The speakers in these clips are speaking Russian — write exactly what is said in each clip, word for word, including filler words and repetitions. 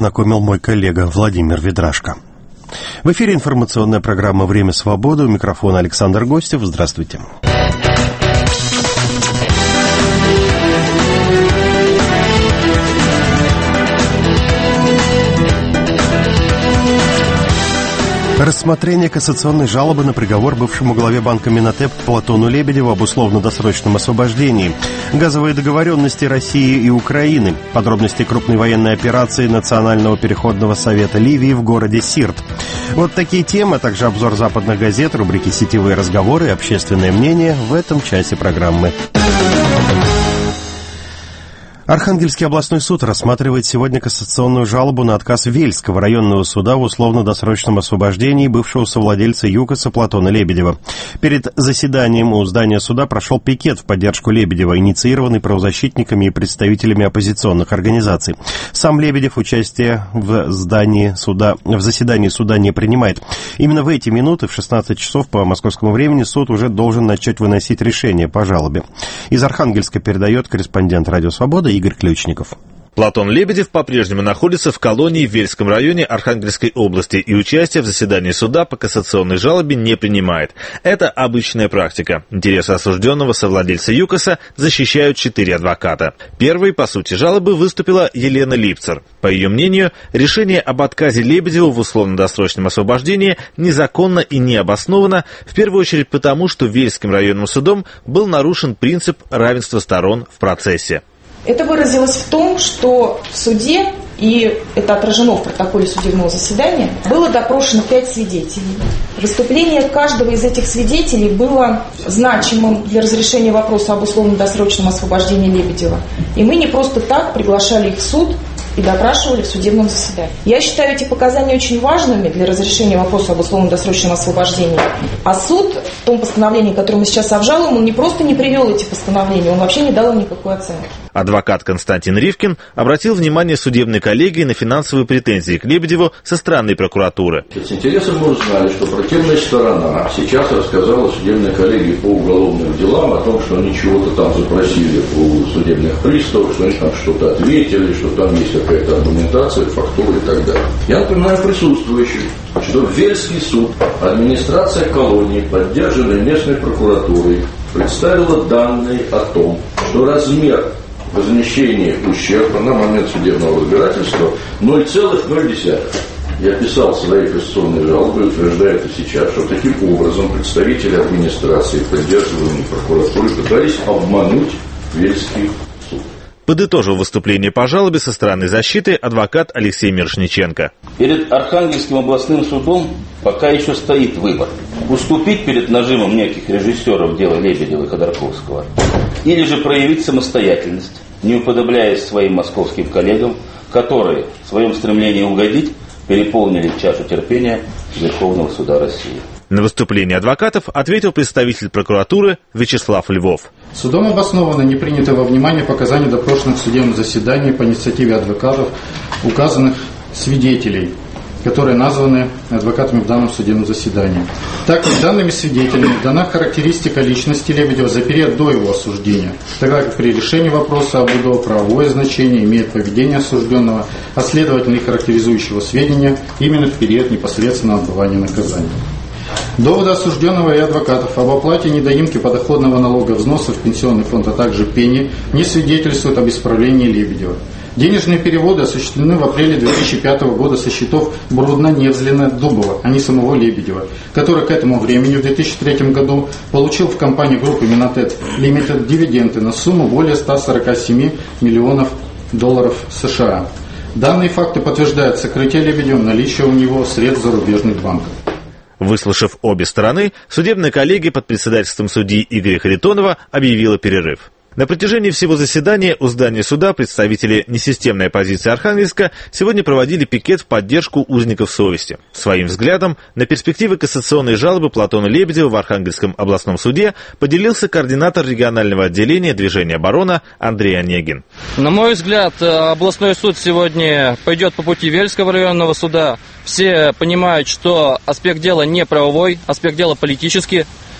ознакомил мой коллега Владимир Ведрашко. В эфире информационная программа «Время свободы». У микрофона Александр Гостев. Здравствуйте. Рассмотрение кассационной жалобы на приговор бывшему главе банка Минотеп Платону Лебедеву об условно-досрочном освобождении. Газовые договоренности России и Украины. Подробности крупной военной операции Национального переходного совета Ливии в городе Сирт. Вот такие темы, а также обзор западных газет, рубрики «Сетевые разговоры» и «Общественное мнение» в этом часе программы. Архангельский областной суд рассматривает сегодня кассационную жалобу на отказ Вельского районного суда в условно-досрочном освобождении бывшего совладельца ЮКОСа Платона Лебедева. Перед заседанием у здания суда прошел пикет в поддержку Лебедева, инициированный правозащитниками и представителями оппозиционных организаций. Сам Лебедев участие в здании суда, в заседании суда не принимает. Именно в эти минуты, в шестнадцать часов по московскому времени, суд уже должен начать выносить решение по жалобе. Из Архангельска передает корреспондент «Радио Свобода» Игорь Ключников. Платон Лебедев по-прежнему находится в колонии в Вельском районе Архангельской области и участие в заседании суда по кассационной жалобе не принимает. Это обычная практика. Интересы осужденного совладельца ЮКОСа защищают четыре адвоката. Первой по сути жалобы выступила Елена Липцер. По ее мнению, решение об отказе Лебедеву в условно-досрочном освобождении незаконно и необоснованно, в первую очередь потому, что Вельским районным судом был нарушен принцип равенства сторон в процессе. Это выразилось в том, что в суде, и это отражено в протоколе судебного заседания, было допрошено пять свидетелей. Выступление каждого из этих свидетелей было значимым для разрешения вопроса об условно-досрочном освобождении Лебедева. И мы не просто так приглашали их в суд и допрашивали в судебном заседании. Я считаю эти показания очень важными для разрешения вопроса об условно-досрочном освобождении. А суд в том постановлении, которое мы сейчас обжалуем, он не просто не привел эти постановления, он вообще не дал им никакой оценки. Адвокат Константин Ривкин обратил внимание судебной коллегии на финансовые претензии к Лебедеву со стороны прокуратуры. С интересом мы узнали, что противная сторона сейчас рассказала судебной коллегии по уголовным делам о том, что они чего-то там запросили у судебных приставов, что они там что-то ответили, что там есть какая-то аргументация, фактура и так далее. Я напоминаю присутствующим, что Вельский суд, администрация колонии, поддержанная местной прокуратурой, представила данные о том, что размер возмещения ущерба на момент судебного разбирательства ноль целых ноль десятых. Я писал свои кассационные жалобы, утверждаю это сейчас, что таким образом представители администрации, поддерживаемые прокуратурой, пытались обмануть Вельский суд. Подытожил выступление по жалобе со стороны защиты адвокат Алексей Мирошниченко. Перед Архангельским областным судом пока еще стоит выбор. Уступить перед нажимом неких режиссеров дела Лебедева и Ходорковского или же проявить самостоятельность, не уподобляясь своим московским коллегам, которые в своем стремлении угодить переполнили чашу терпения Верховного суда России. На выступление адвокатов ответил представитель прокуратуры Вячеслав Львов. Судом обоснованно не приняты во внимание показания допрошенных в судебном заседании по инициативе адвокатов указанных свидетелей, которые названы адвокатами в данном судебном заседании. Так как данными свидетелями дана характеристика личности Лебедева за период до его осуждения, тогда как при решении вопроса об УДО правовое значение имеет поведение осужденного, а следовательно и характеризующего сведения именно в период непосредственного отбывания наказания. Доводы осужденного и адвокатов об оплате недоимки подоходного налога, взносов в пенсионный фонд, а также пени не свидетельствуют об исправлении Лебедева. Денежные переводы осуществлены в апреле две тысячи пятого года со счетов Брудна, Невзлина, Дубова, а не самого Лебедева, который к этому времени в две тысячи третьем году получил в компании группы Минотеп Лимитед дивиденды на сумму более ста сорока семи миллионов долларов США. Данные факты подтверждают сокрытие Лебедевым наличия у него средств зарубежных банков. Выслушав обе стороны, судебная коллегия под председательством судьи Игоря Харитонова объявила перерыв. На протяжении всего заседания у здания суда представители несистемной оппозиции Архангельска сегодня проводили пикет в поддержку узников совести. Своим взглядом на перспективы кассационной жалобы Платона Лебедева в Архангельском областном суде поделился координатор регионального отделения движения «Оборона» Андрей Онегин. На мой взгляд, областной суд сегодня пойдет по пути Вельского районного суда. Все понимают, что аспект дела не правовой, аспект дела политический.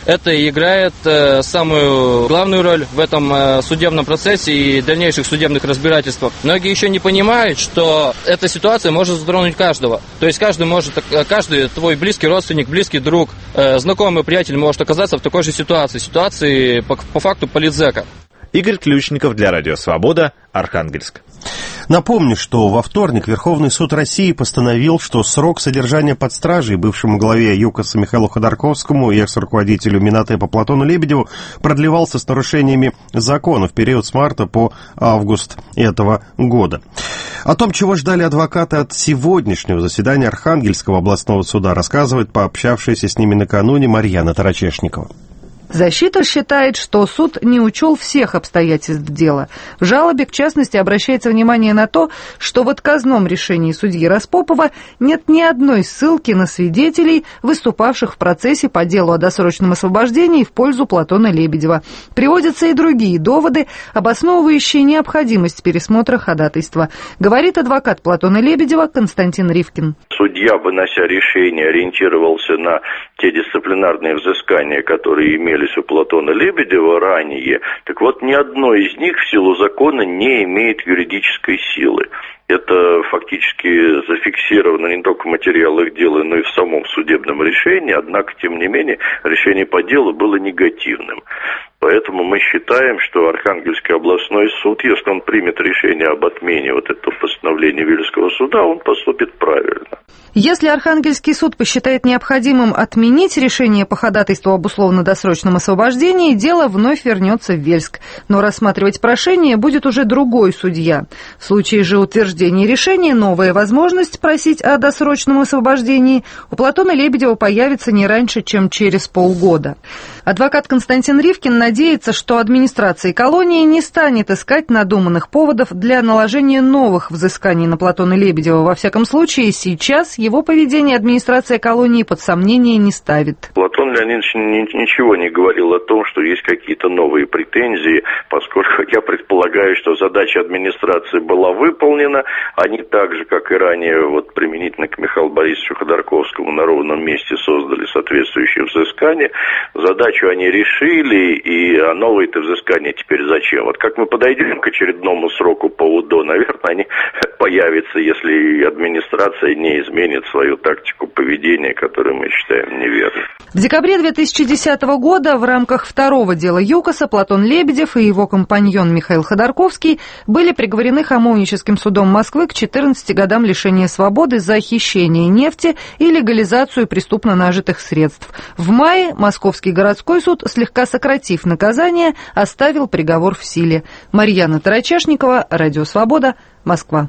это и играет э, самую главную роль в этом э, судебном процессе и дальнейших судебных разбирательствах. Многие еще не понимают, что эта ситуация может затронуть каждого. То есть каждый может, каждый твой близкий родственник, близкий друг, э, знакомый, приятель может оказаться в такой же ситуации, ситуации по, по факту политзека. Игорь Ключников для Радио Свобода, Архангельск. Напомню, что во вторник Верховный суд России постановил, что срок содержания под стражей бывшему главе ЮКОСа Михаилу Ходорковскому и экс-руководителю Минатепа Платону Лебедеву продлевался с нарушениями закона в период с марта по август этого года. О том, чего ждали адвокаты от сегодняшнего заседания Архангельского областного суда, рассказывает пообщавшаяся с ними накануне Марьяна Тарачешникова. Защита считает, что суд не учел всех обстоятельств дела. В жалобе, в частности, обращается внимание на то, что в отказном решении судьи Распопова нет ни одной ссылки на свидетелей, выступавших в процессе по делу о досрочном освобождении в пользу Платона Лебедева. Приводятся и другие доводы, обосновывающие необходимость пересмотра ходатайства, говорит адвокат Платона Лебедева Константин Ривкин. Судья, вынося решение, ориентировался на те дисциплинарные взыскания, которые имелись у Платона Лебедева ранее, так вот, ни одно из них в силу закона не имеет юридической силы. Это фактически зафиксировано не только в материалах дела, но и в самом судебном решении, однако, тем не менее, решение по делу было негативным. Поэтому мы считаем, что Архангельский областной суд, если он примет решение об отмене вот этого постановления Вельского суда, он поступит правильно. Если Архангельский суд посчитает необходимым отменить решение по ходатайству об условно-досрочном освобождении, дело вновь вернется в Вельск. Но рассматривать прошение будет уже другой судья. В случае же утверждения решения новая возможность просить о досрочном освобождении у Платона Лебедева появится не раньше, чем через полгода. Адвокат Константин Ривкин надеется, что администрация колонии не станет искать надуманных поводов для наложения новых взысканий на Платона Лебедева. Во всяком случае, сейчас его поведение администрация колонии под сомнение не ставит. Платон Леонидович ничего не говорил о том, что есть какие-то новые претензии, поскольку я предполагаю, что задача администрации была выполнена. Они так же, как и ранее, вот применительно к Михаилу Борисовичу Ходорковскому, на ровном месте создали соответствующие взыскания. Задачу они решили, и а новые-то взыскания теперь зачем? Вот как мы подойдем к очередному сроку по УДО, наверное, они появятся, если администрация не изменит свою тактику поведения, которую мы считаем неверной. В декабре две тысячи десятого года в рамках второго дела ЮКОСа Платон Лебедев и его компаньон Михаил Ходорковский были приговорены Хамовническим судом Москвы к четырнадцати годам лишения свободы за хищение нефти и легализацию преступно нажитых средств. В мае Московский городской суд, слегка сократив наказание, оставил приговор в силе. Марьяна Тарачешникова, Радио Свобода, Москва.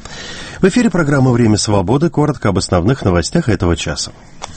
В эфире программа «Время свободы». Коротко об основных новостях этого часа.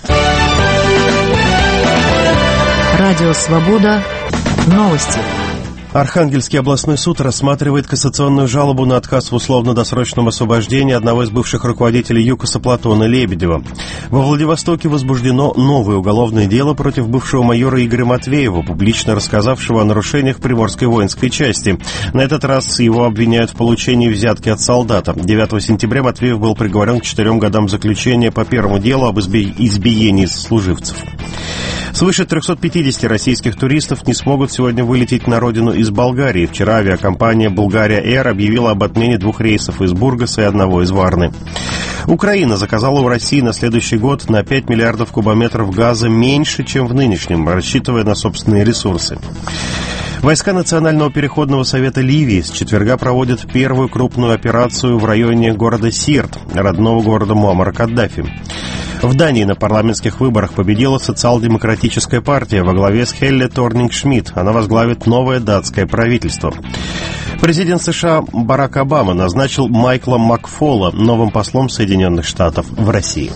Радио Свобода. Новости. Архангельский областной суд рассматривает кассационную жалобу на отказ в условно-досрочном освобождении одного из бывших руководителей ЮКОСа Платона Лебедева. Во Владивостоке возбуждено новое уголовное дело против бывшего майора Игоря Матвеева, публично рассказавшего о нарушениях Приморской воинской части. На этот раз его обвиняют в получении взятки от солдата. девятого сентября Матвеев был приговорен к четырем годам заключения по первому делу об изби... избиении сослуживцев. Свыше трехсот пятидесяти российских туристов не смогут сегодня вылететь на родину из Болгарии. Вчера авиакомпания «Bulgaria Air» объявила об отмене двух рейсов из Бургаса и одного из Варны. Украина заказала у России на следующий год на пять миллиардов кубометров газа меньше, чем в нынешнем, рассчитывая на собственные ресурсы. Войска Национального переходного совета Ливии с четверга проводят первую крупную операцию в районе города Сирт, родного города Муаммара Каддафи. В Дании на парламентских выборах победила социал-демократическая партия во главе с Хелле Торнинг-Шмидт. Она возглавит новое датское правительство. Президент США Барак Обама назначил Майкла Макфола новым послом Соединенных Штатов в России.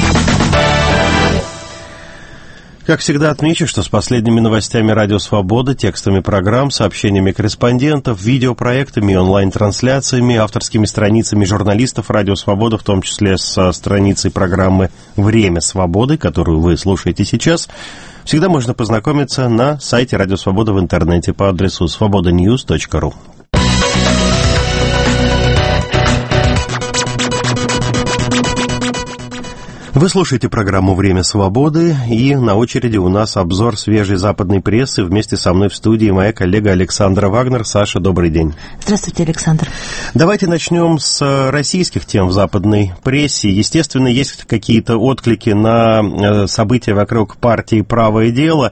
Как всегда, отмечу, что с последними новостями «Радио Свобода», текстами программ, сообщениями корреспондентов, видеопроектами, онлайн-трансляциями, авторскими страницами журналистов «Радио Свобода», в том числе со страницей программы «Время свободы», которую вы слушаете сейчас, всегда можно познакомиться на сайте «Радио Свобода» в интернете по адресу свобода ньюс точка ру. Вы слушаете программу «Время свободы», и на очереди у нас обзор свежей западной прессы. Вместе со мной в студии моя коллега Александра Вагнер. Саша, добрый день. Здравствуйте, Александр. Давайте начнем с российских тем в западной прессе. Естественно, есть какие-то отклики на события вокруг партии «Правое дело»,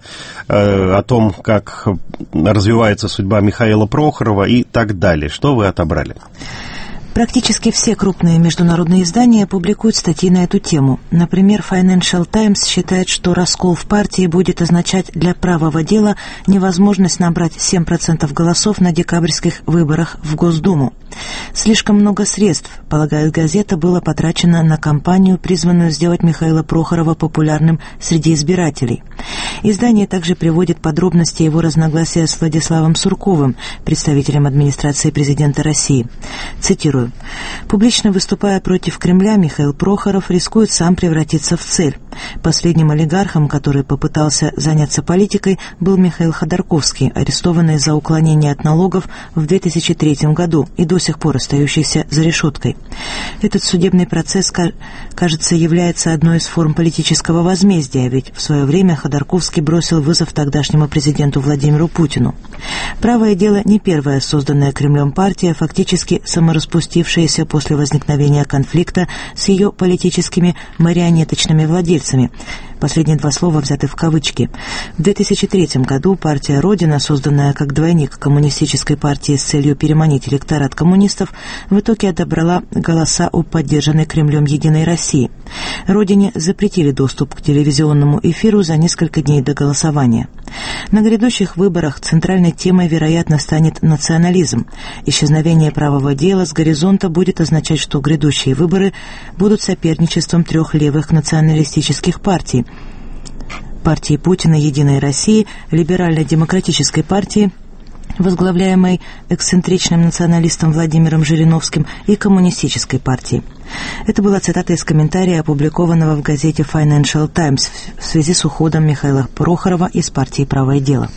о том, как развивается судьба Михаила Прохорова и так далее. Что вы отобрали? Практически все крупные международные издания публикуют статьи на эту тему. Например, Financial Times считает, что раскол в партии будет означать для правого дела невозможность набрать семь процентов голосов на декабрьских выборах в Госдуму. Слишком много средств, полагает газета, было потрачено на кампанию, призванную сделать Михаила Прохорова популярным среди избирателей. Издание также приводит подробности его разногласия с Владиславом Сурковым, представителем администрации президента России. Цитирую. «Публично выступая против Кремля, Михаил Прохоров рискует сам превратиться в цель. Последним олигархом, который попытался заняться политикой, был Михаил Ходорковский, арестованный за уклонение от налогов в две тысячи третьем году и до сих пор остающийся за решеткой. Этот судебный процесс, кажется, является одной из форм политического возмездия, ведь в свое время Ходорковский бросил вызов тогдашнему президенту Владимиру Путину. Правое дело не первая созданная Кремлем партия, фактически самораспустившаяся после возникновения конфликта с ее политическими марионеточными владельцами. Последние два слова взяты в кавычки. В две тысячи третьем году партия «Родина», созданная как двойник коммунистической партии с целью переманить электорат коммунистов, в итоге отобрала голоса у поддержанной Кремлем «Единой России». «Родине» запретили доступ к телевизионному эфиру за несколько дней до голосования. На грядущих выборах центральной темой, вероятно, станет национализм. Исчезновение правого дела с горизонта будет означать, что грядущие выборы будут соперничеством трех левых националистических партий: партии Путина, «Единой России», либерально-демократической партии, возглавляемой эксцентричным националистом Владимиром Жириновским, и коммунистической партии. Это была цитата из комментария, опубликованного в газете Financial Times в связи с уходом Михаила Прохорова из партии «Правое дело».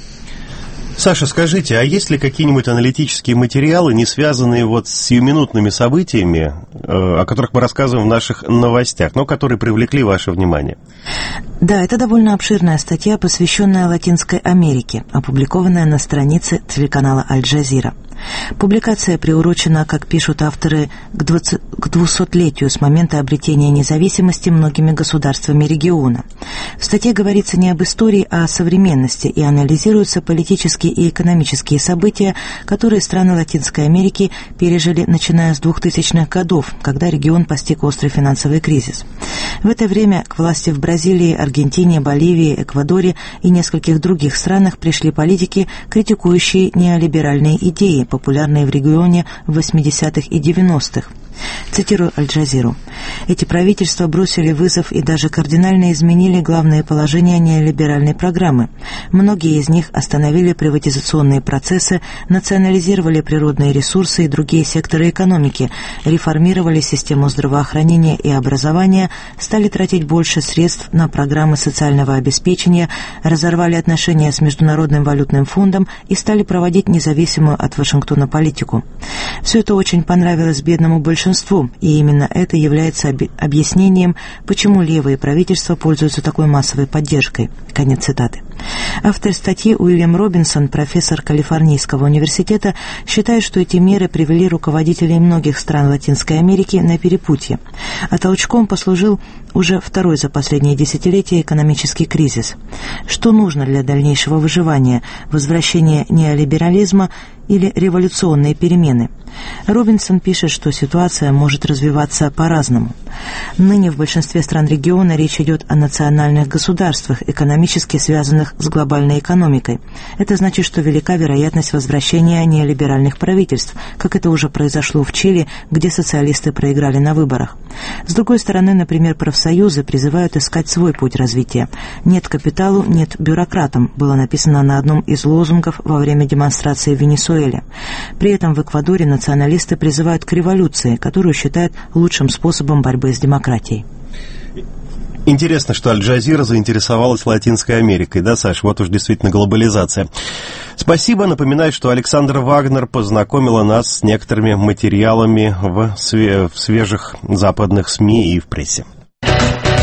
Саша, скажите, а есть ли какие-нибудь аналитические материалы, не связанные вот с сиюминутными событиями, о которых мы рассказываем в наших новостях, но которые привлекли ваше внимание? Да, это довольно обширная статья, посвященная Латинской Америке, опубликованная на странице телеканала «Аль-Джазира». Публикация приурочена, как пишут авторы, к двухсотлетию с момента обретения независимости многими государствами региона. В статье говорится не об истории, а о современности, и анализируются политические и экономические события, которые страны Латинской Америки пережили, начиная с двухтысячных годов, когда регион постиг острый финансовый кризис. В это время к власти в Бразилии, Аргентине, Боливии, Эквадоре и нескольких других странах пришли политики, критикующие неолиберальные идеи, популярные в регионе в восьмидесятых и девяностых. Цитирую Аль-Джазиру. «Эти правительства бросили вызов и даже кардинально изменили главные положения неолиберальной программы. Многие из них остановили приватизационные процессы, национализировали природные ресурсы и другие секторы экономики, реформировали систему здравоохранения и образования, стали тратить больше средств на программы социального обеспечения, разорвали отношения с Международным валютным фондом и стали проводить независимую от Вашингтона политику. Все это очень понравилось бедному большинству, и именно это является объяснением, почему левые правительства пользуются такой массовой поддержкой». Конец цитаты. Автор статьи Уильям Робинсон, профессор Калифорнийского университета, считает, что эти меры привели руководителей многих стран Латинской Америки на перепутье, а толчком послужил уже второй за последние десятилетия экономический кризис. Что нужно для дальнейшего выживания? Возвращение неолиберализма или революционные перемены? Робинсон пишет, что ситуация может развиваться по-разному. Ныне в большинстве стран региона речь идет о национальных государствах, экономически связанных с глобальной экономикой. Это значит, что велика вероятность возвращения неолиберальных правительств, как это уже произошло в Чили, где социалисты проиграли на выборах. С другой стороны, например, профсоюзы призывают искать свой путь развития. «Нет капиталу, нет бюрократам» было написано на одном из лозунгов во время демонстрации в Венесуэле. При этом в Эквадоре националисты призывают к революции, которую считают лучшим способом борьбы с демократией. Интересно, что Аль-Джазира заинтересовалась Латинской Америкой, да, Саш? Вот уж действительно глобализация. Спасибо. Напоминаю, что Александра Вагнер познакомила нас с некоторыми материалами в, све- в свежих западных СМИ и в прессе.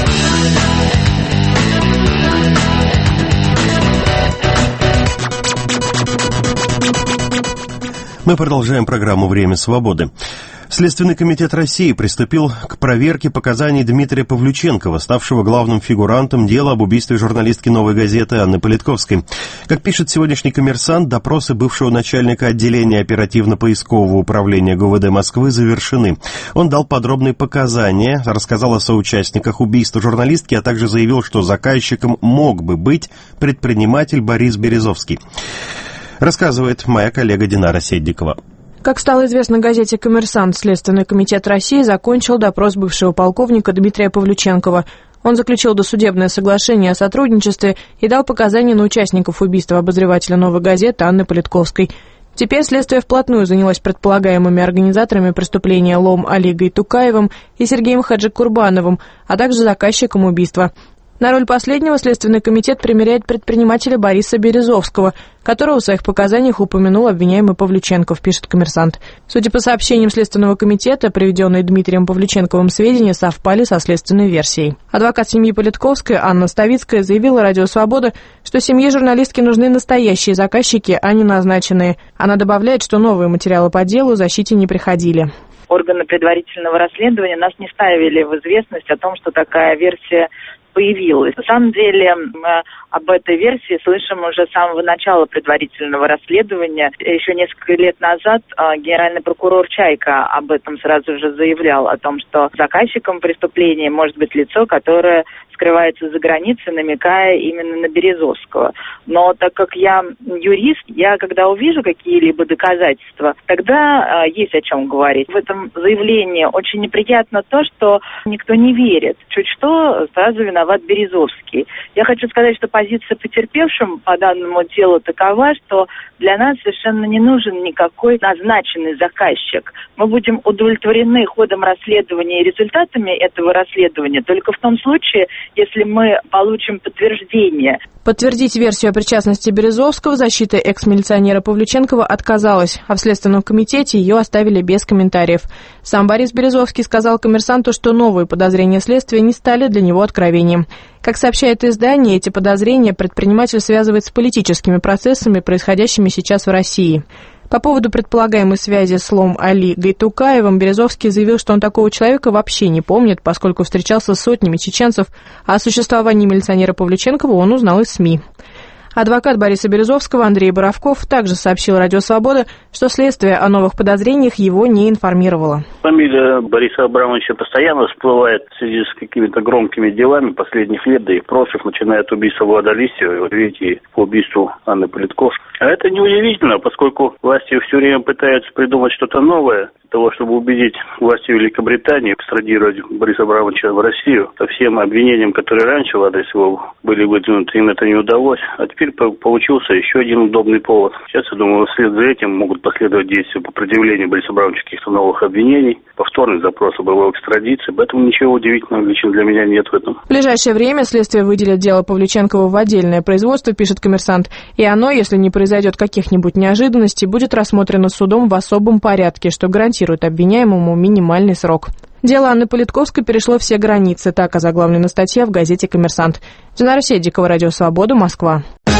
Мы продолжаем программу «Время свободы». Следственный комитет России приступил к проверке показаний Дмитрия Павлюченкова, ставшего главным фигурантом дела об убийстве журналистки «Новой газеты» Анны Политковской. Как пишет сегодняшний «Коммерсант», допросы бывшего начальника отделения оперативно-поискового управления ГУВД Москвы завершены. Он дал подробные показания, рассказал о соучастниках убийства журналистки, а также заявил, что заказчиком мог бы быть предприниматель Борис Березовский. Рассказывает моя коллега Динара Седдикова. Как стало известно газете «Коммерсант», Следственный комитет России закончил допрос бывшего полковника Дмитрия Павлюченкова. Он заключил досудебное соглашение о сотрудничестве и дал показания на участников убийства обозревателя «Новой газеты» Анны Политковской. Теперь следствие вплотную занялось предполагаемыми организаторами преступления Лом Али Гайтукаевым и Сергеем Хаджикурбановым, а также заказчиком убийства. На роль последнего Следственный комитет примеряет предпринимателя Бориса Березовского, которого в своих показаниях упомянул обвиняемый Павлюченков, пишет «Коммерсант». Судя по сообщениям Следственного комитета, приведенные Дмитрием Павлюченковым сведения совпали со следственной версией. Адвокат семьи Политковской Анна Ставицкая заявила «Радио Свобода», что семье журналистки нужны настоящие заказчики, а не назначенные. Она добавляет, что новые материалы по делу защите не приходили. Органы предварительного расследования нас не ставили в известность о том, что такая версия появилась. На самом деле мы об этой версии слышим уже с самого начала предварительного расследования. Еще несколько лет назад генеральный прокурор Чайка об этом сразу же заявлял, о том, что заказчиком преступления может быть лицо, которое скрывается за границей, намекая именно на Березовского. Но так как я юрист, я когда увижу какие-либо доказательства, тогда э, есть о чем говорить. В этом заявлении очень неприятно то, что никто не верит. Чуть что, сразу виноват Березовский. Я хочу сказать, что позиция потерпевшим по данному делу такова, что для нас совершенно не нужен никакой назначенный заказчик. Мы будем удовлетворены ходом расследования и результатами этого расследования только в том случае, если мы получим подтверждение. Подтвердить версию о причастности Березовского защита экс-милиционера Павлюченкова отказалась, а в Следственном комитете ее оставили без комментариев. Сам Борис Березовский сказал «Коммерсанту», что новые подозрения следствия не стали для него откровением. Как сообщает издание, эти подозрения предприниматель связывает с политическими процессами, происходящими сейчас в России. По поводу предполагаемой связи с Лом Али Гайтукаевым Березовский заявил, что он такого человека вообще не помнит, поскольку встречался с сотнями чеченцев, а о существовании милиционера Павлюченкова он узнал из СМИ. Адвокат Бориса Березовского Андрей Боровков также сообщил «Радио Свобода», что следствие о новых подозрениях его не информировало. Фамилия Бориса Абрамовича постоянно всплывает в связи с какими-то громкими делами последних лет, да и прошлых, начиная от убийства Влада Листьева, вот видите, по убийству Анны Политковской. А это неудивительно, поскольку власти все время пытаются придумать что-то новое, для того, чтобы убедить власти Великобритании экстрадировать Бориса Абрамовича в Россию. Со всем обвинениям, которые раньше в адрес его были выдвинуты, им это не удалось. А теперь получился еще один удобный повод. Сейчас, я думаю, вслед за этим могут последовать действия по предъявлению Бориса Абрамовича каких-то новых обвинений, повторный запрос об его экстрадиции. Поэтому ничего удивительного лично для меня нет в этом. В ближайшее время следствие выделит дело Павлюченкова в отдельное производство, пишет «Коммерсант», и оно, если не произойдет каких-нибудь неожиданностей, будет рассмотрено судом в особом порядке, что гарантирует обвиняемому минимальный срок. Дело Анны Политковской перешло все границы, так озаглавлена статья в газете «Коммерсант». Динара Седдикова, Радио Свобода, Москва.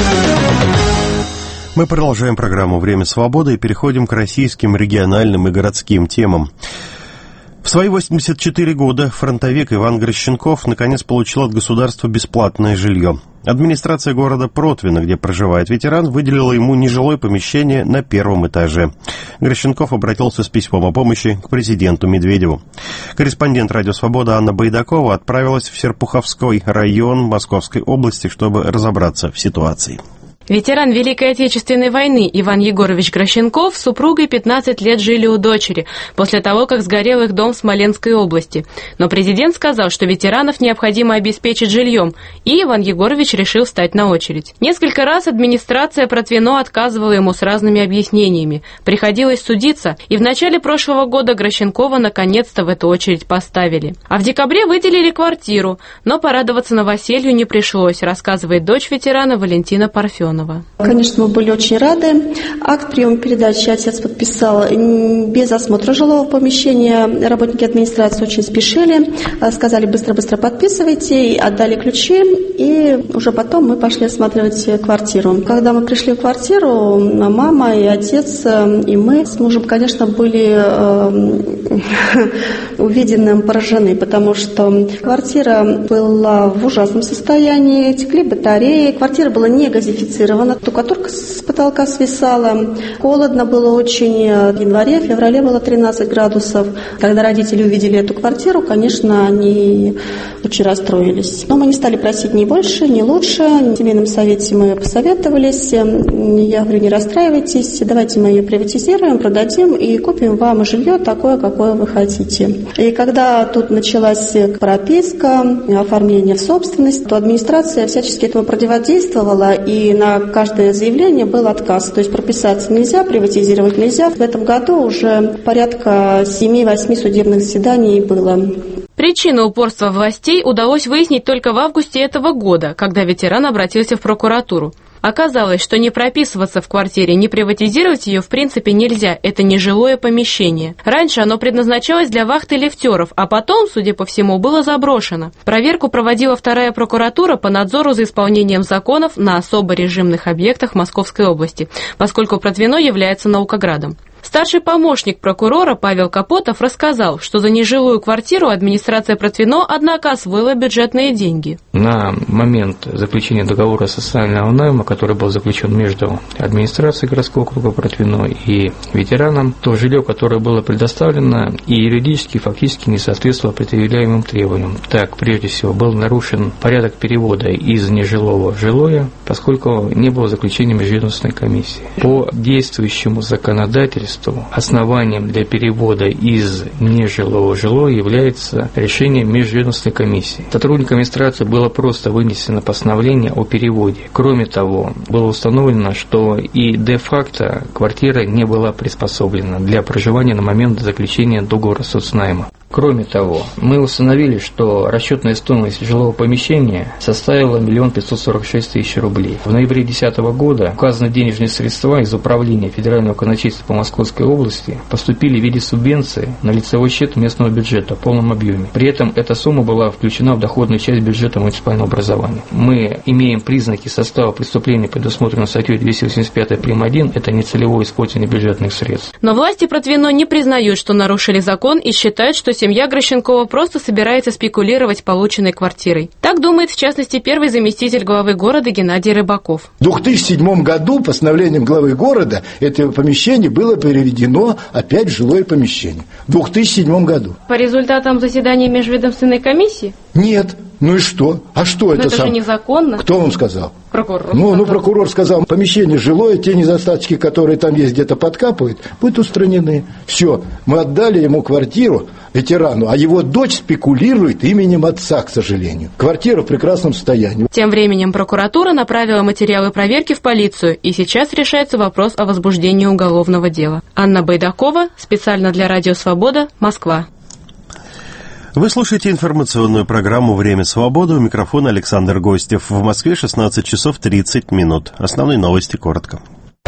Мы продолжаем программу «Время свободы» и переходим к российским региональным и городским темам. В свои восемьдесят четыре года фронтовик Иван Грощенков наконец получил от государства бесплатное жилье. Администрация города Протвино, где проживает ветеран, выделила ему нежилое помещение на первом этаже. Грощенков обратился с письмом о помощи к президенту Медведеву. Корреспондент «Радио Свобода» Анна Байдакова отправилась в Серпуховской район Московской области, чтобы разобраться в ситуации. Ветеран Великой Отечественной войны Иван Егорович Грощенков с супругой пятнадцать лет жили у дочери, после того, как сгорел их дом в Смоленской области. Но президент сказал, что ветеранов необходимо обеспечить жильем, и Иван Егорович решил встать на очередь. Несколько раз администрация Протвино отказывала ему с разными объяснениями. Приходилось судиться, и в начале прошлого года Грощенкова наконец-то в эту очередь поставили. А в декабре выделили квартиру, но порадоваться новоселью не пришлось, рассказывает дочь ветерана Валентина Парфенова. Ветеранова. Конечно, мы были очень рады. Акт приема передачи отец подписал без осмотра жилого помещения. Работники администрации очень спешили, сказали быстро-быстро подписывайте, отдали ключи, и уже потом мы пошли осматривать квартиру. Когда мы пришли в квартиру, мама и отец, и мы с мужем, конечно, были увиденным поражены, потому что квартира была в ужасном состоянии, текли батареи, квартира была не газифицирована, штукатурка с потолка свисала, холодно было очень, в январе, в феврале было тринадцать градусов. Когда родители увидели эту квартиру, конечно, они очень расстроились. Но мы не стали просить ни больше, ни лучше. В семейном совете мы посоветовались. Я говорю, не расстраивайтесь, давайте мы ее приватизируем, продадим и купим вам жилье такое, какое вы хотите. И когда тут началась прописка, оформление в собственность, то администрация всячески этому противодействовала, и на каждое заявление был отказ. То есть прописаться нельзя, приватизировать нельзя. В этом году уже порядка семь-восемь судебных заседаний было. Причину упорства властей удалось выяснить только в августе этого года, когда ветеран обратился в прокуратуру. Оказалось, что не прописываться в квартире, не приватизировать ее в принципе нельзя, это нежилое помещение. Раньше оно предназначалось для вахты лифтеров, а потом, судя по всему, было заброшено. Проверку проводила вторая прокуратура по надзору за исполнением законов на особо режимных объектах Московской области, поскольку Протвино является наукоградом. Старший помощник прокурора Павел Капотов рассказал, что за нежилую квартиру администрация Протвино, однако, освоила бюджетные деньги. На момент заключения договора социального найма, который был заключен между администрацией городского округа Протвино и ветераном, то жилье, которое было предоставлено, и юридически, и фактически не соответствовало предъявляемым требованиям. Так, прежде всего, был нарушен порядок перевода из нежилого в жилое, поскольку не было заключения межведомственной комиссии. По действующему законодательству основанием для перевода из нежилого в жилое является решение межведомственной комиссии. Сотрудникам администрации было просто вынесено постановление о переводе. Кроме того, было установлено, что и де-факто квартира не была приспособлена для проживания на момент заключения договора соцнайма. Кроме того, мы установили, что расчетная стоимость жилого помещения составила миллион пятьсот сорок шесть тысяч рублей. В ноябре две тысячи десятого года указанные денежные средства из управления Федерального казначейства по Московской области поступили в виде субвенции на лицевой счет местного бюджета в полном объеме. При этом эта сумма была включена в доходную часть бюджета муниципального образования. Мы имеем признаки состава преступления, предусмотренного статьей двести восемьдесят пять прим. один, это нецелевое использование бюджетных средств. Но власти Протвино не признают, что нарушили закон, и считают, что семья Грощенкова просто собирается спекулировать полученной квартирой. Так думает, в частности, первый заместитель главы города Геннадий Рыбаков. В две тысячи седьмом году постановлением главы города это помещение было переведено опять в жилое помещение. В две тысячи седьмом году. По результатам заседания межведомственной комиссии? Нет. Ну и что? А что Но это? это сам... же незаконно. Кто вам сказал? Прокурор. Ну, сказал. ну, прокурор сказал, помещение жилое, те недостатки, которые там есть, где-то подкапывают, будут устранены. Все, мы отдали ему квартиру, ветерану, а его дочь спекулирует именем отца, к сожалению. Квартира в прекрасном состоянии. Тем временем прокуратура направила материалы проверки в полицию, и сейчас решается вопрос о возбуждении уголовного дела. Анна Байдакова, специально для Радио Свобода, Москва. Вы слушаете информационную программу «Время свободы». У микрофона Александр Гостев. В Москве шестнадцать часов тридцать минут. Основные новости коротко.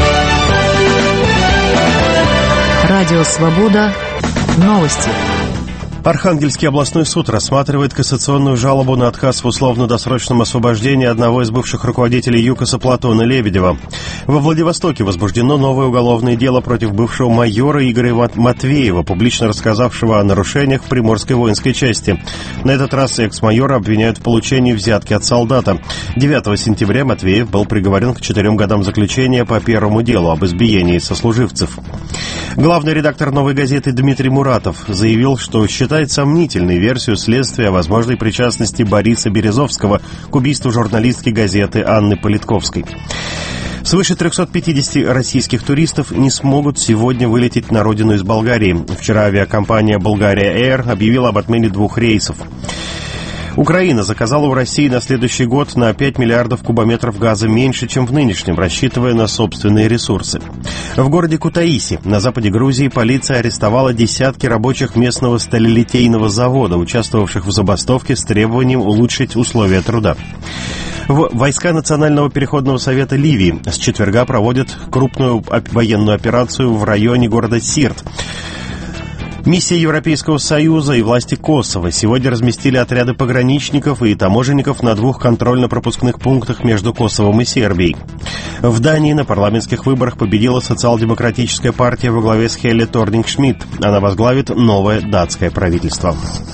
Радио «Свобода». Новости. Архангельский областной суд рассматривает кассационную жалобу на отказ в условно-досрочном освобождении одного из бывших руководителей ЮКОСа Платона Лебедева. Во Владивостоке возбуждено новое уголовное дело против бывшего майора Игоря Матвеева, публично рассказавшего о нарушениях в Приморской воинской части. На этот раз экс-майора обвиняют в получении взятки от солдата. девятого сентября Матвеев был приговорен к четырем годам заключения по первому делу об избиении сослуживцев. Главный редактор «Новой газеты» Дмитрий Муратов заявил, что считает сомнительной версию следствия о возможной причастности Бориса Березовского к убийству журналистки газеты Анны Политковской. Свыше трехсот пятидесяти российских туристов не смогут сегодня вылететь на родину из Болгарии. Вчера авиакомпания «Болгария Эйр» объявила об отмене двух рейсов. Украина заказала у России на следующий год на пять миллиардов кубометров газа меньше, чем в нынешнем, рассчитывая на собственные ресурсы. В городе Кутаиси, на западе Грузии, полиция арестовала десятки рабочих местного сталелитейного завода, участвовавших в забастовке с требованием улучшить условия труда. В войска Национального переходного совета Ливии с четверга проводят крупную военную операцию в районе города Сирт. Миссия Европейского Союза и власти Косово сегодня разместили отряды пограничников и таможенников на двух контрольно-пропускных пунктах между Косовом и Сербией. В Дании на парламентских выборах победила социал-демократическая партия во главе с Хелле Торнинг-Шмидт. Она возглавит новое датское правительство.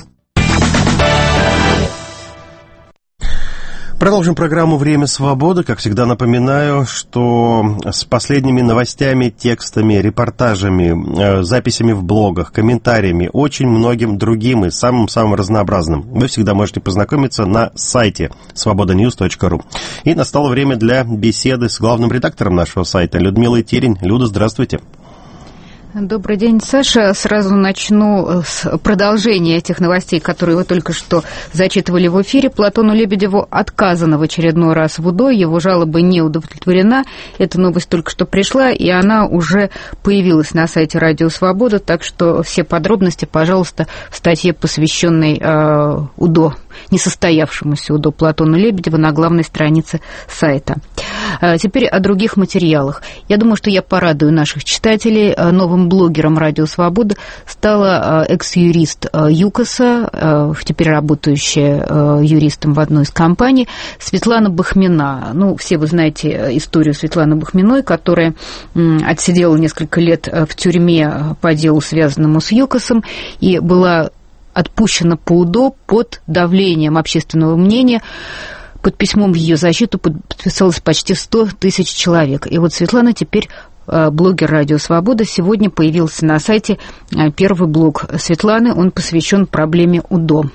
Продолжим программу «Время свободы». Как всегда, напоминаю, что с последними новостями, текстами, репортажами, записями в блогах, комментариями, очень многим другим и самым-самым разнообразным вы всегда можете познакомиться на сайте свобода ньюс точка ру. И настало время для беседы с главным редактором нашего сайта Людмилой Терень. Люда, здравствуйте. Добрый день, Саша. Сразу начну с продолжения этих новостей, которые вы только что зачитывали в эфире. Платону Лебедеву отказано в очередной раз в УДО, его жалоба не удовлетворена. Эта новость только что пришла, и она уже появилась на сайте Радио Свобода, так что все подробности, пожалуйста, в статье, посвященной э, УДО, несостоявшемуся УДО Платона Лебедева на главной странице сайта. Э, теперь о других материалах. Я думаю, что я порадую наших читателей. Новым блогером Радио Свобода стала экс-юрист ЮКОСа, теперь работающая юристом в одной из компаний, Светлана Бахмина. Ну, все вы знаете историю Светланы Бахминой, которая отсидела несколько лет в тюрьме по делу, связанному с ЮКОСом, и была отпущена по УДО под давлением общественного мнения. Под письмом в ее защиту подписалось почти сто тысяч человек. И вот Светлана теперь блогер «Радио Свобода». Сегодня появился на сайте первый блог Светланы, он посвящен проблеме УДО.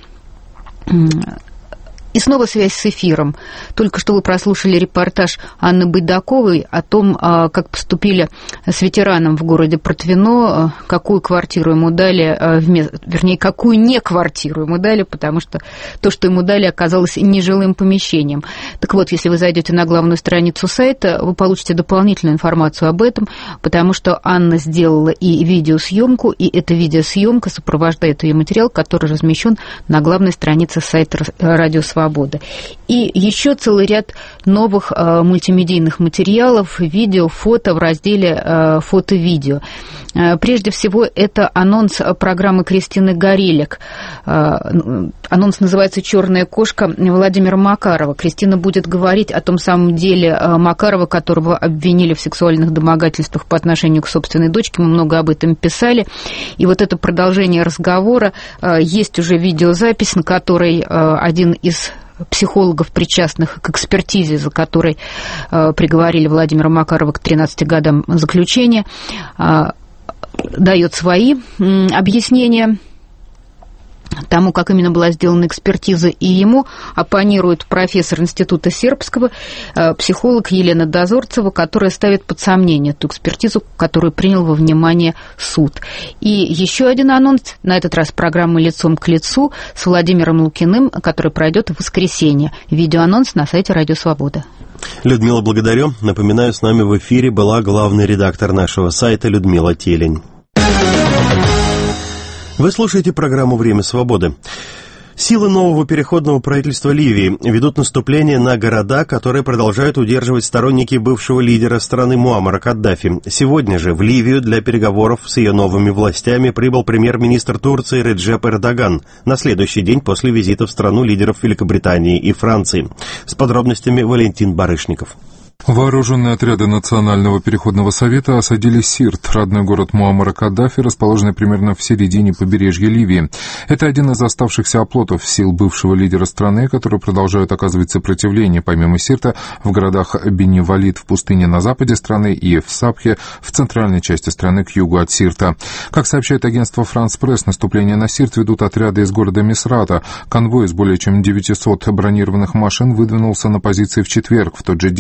И снова связь с эфиром. Только что вы прослушали репортаж Анны Байдаковой о том, как поступили с ветераном в городе Протвино, какую квартиру ему дали, вернее, какую не квартиру ему дали, потому что то, что ему дали, оказалось нежилым помещением. Так вот, если вы зайдете на главную страницу сайта, вы получите дополнительную информацию об этом, потому что Анна сделала и видеосъемку, и эта видеосъемка сопровождает ее материал, который размещен на главной странице сайта Радио Свобода. Свобода. И еще целый ряд новых э, мультимедийных материалов, видео, фото в разделе э, «Фото-видео». Э, прежде всего, это анонс программы Кристины Горелик. Э, анонс называется «Черная кошка» Владимира Макарова. Кристина будет говорить о том самом деле э, Макарова, которого обвинили в сексуальных домогательствах по отношению к собственной дочке. Мы много об этом писали. И вот это продолжение разговора. Э, есть уже видеозапись, на которой э, один из психологов, причастных к экспертизе, за которой э, приговорили Владимира Макарова к тринадцати годам заключения, э, дает свои э, объяснения тому, как именно была сделана экспертиза, и ему оппонирует профессор Института Сербского, э, психолог Елена Дозорцева, которая ставит под сомнение ту экспертизу, которую принял во внимание суд. И еще один анонс, на этот раз программы «Лицом к лицу» с Владимиром Лукиным, который пройдет в воскресенье. Видеоанонс на сайте Радио Свобода. Людмила, благодарю. Напоминаю, с нами в эфире была главный редактор нашего сайта Людмила Телень. Вы слушаете программу «Время свободы». Силы нового переходного правительства Ливии ведут наступление на города, которые продолжают удерживать сторонники бывшего лидера страны Муаммара Каддафи. Сегодня же в Ливию для переговоров с ее новыми властями прибыл премьер-министр Турции Реджеп Эрдоган на следующий день после визита в страну лидеров Великобритании и Франции. С подробностями Валентин Барышников. Вооруженные отряды Национального переходного совета осадили Сирт, родной город Муаммара Каддафи, расположенный примерно в середине побережья Ливии. Это один из оставшихся оплотов сил бывшего лидера страны, которые продолжают оказывать сопротивление, помимо Сирта, в городах Бени-Валид в пустыне на западе страны и в Сабхе в центральной части страны к югу от Сирта. Как сообщает агентство «Франс Пресс», наступление на Сирт ведут отряды из города Мисрата. Конвой из более чем девятисот бронированных машин выдвинулся на позиции в четверг. В тот же день Сирт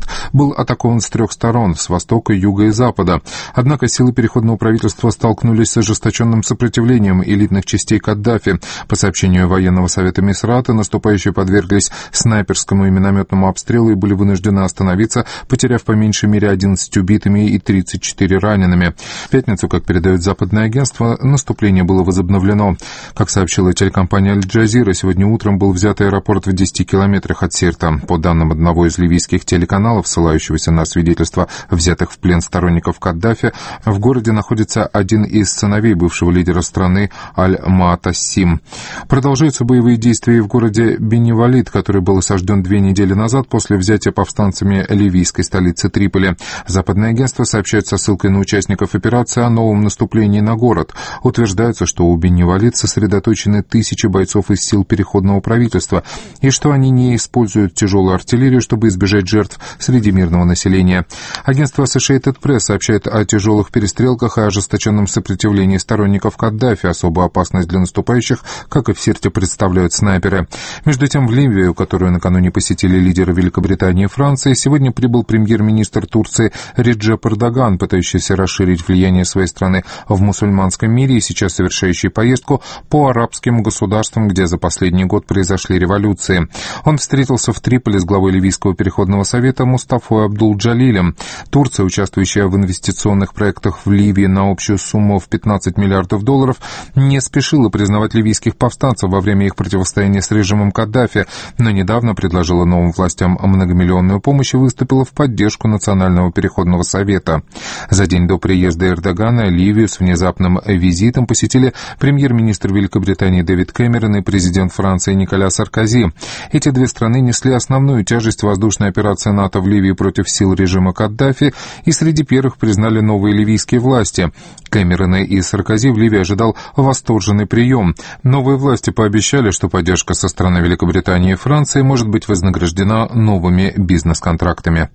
был атакован с трех сторон, с востока, юга и запада. Однако силы переходного правительства столкнулись с ожесточенным сопротивлением элитных частей Каддафи. По сообщению военного совета Мисрата, наступающие подверглись снайперскому и минометному обстрелу и были вынуждены остановиться, потеряв по меньшей мере одиннадцать убитыми и тридцать четыре ранеными. В пятницу, как передает западное агентство, наступление было возобновлено. Как сообщила телекомпания «Аль-Джазира», сегодня утром был взят аэропорт в десяти километрах от Сирта. По данным одного из ливийских телеканалов, ссылающегося на свидетельства взятых в плен сторонников Каддафи, в городе находится один из сыновей бывшего лидера страны Аль-Маатассим. Продолжаются боевые действия и в городе Бени-Валид, который был осажден две недели назад после взятия повстанцами ливийской столицы Триполи. Западное агентство сообщает со ссылкой на участников операции о новом наступлении на город. Утверждается, что у Бени-Валид сосредоточены тысячи бойцов из сил переходного правительства и что они не используют тяжелую артиллерию, чтобы избежать жертв среди мирного населения. Агентство Associated Press сообщает о тяжелых перестрелках и ожесточенном сопротивлении сторонников Каддафи. Особую опасность для наступающих, как и в Сирте, представляют снайперы. Между тем, в Ливию, которую накануне посетили лидеры Великобритании и Франции, сегодня прибыл премьер-министр Турции Реджеп Эрдоган, пытающийся расширить влияние своей страны в мусульманском мире и сейчас совершающий поездку по арабским государствам, где за последний год произошли революции. Он встретился в Триполи с главой Ливийского переходного совета Мустафой Абдул-Джалилем. Турция, участвующая в инвестиционных проектах в Ливии на общую сумму в пятнадцать миллиардов долларов, не спешила признавать ливийских повстанцев во время их противостояния с режимом Каддафи, но недавно предложила новым властям многомиллионную помощь и выступила в поддержку Национального переходного совета. За день до приезда Эрдогана Ливию с внезапным визитом посетили премьер-министр Великобритании Дэвид Кэмерон и президент Франции Николя Саркози. Эти две страны несли основную тяжесть воздушной операции НАТО в Ливии против сил режима Каддафи и среди первых признали новые ливийские власти. Кэмерона и Саркози в Ливии ожидал восторженный прием. Новые власти пообещали, что поддержка со стороны Великобритании и Франции может быть вознаграждена новыми бизнес-контрактами.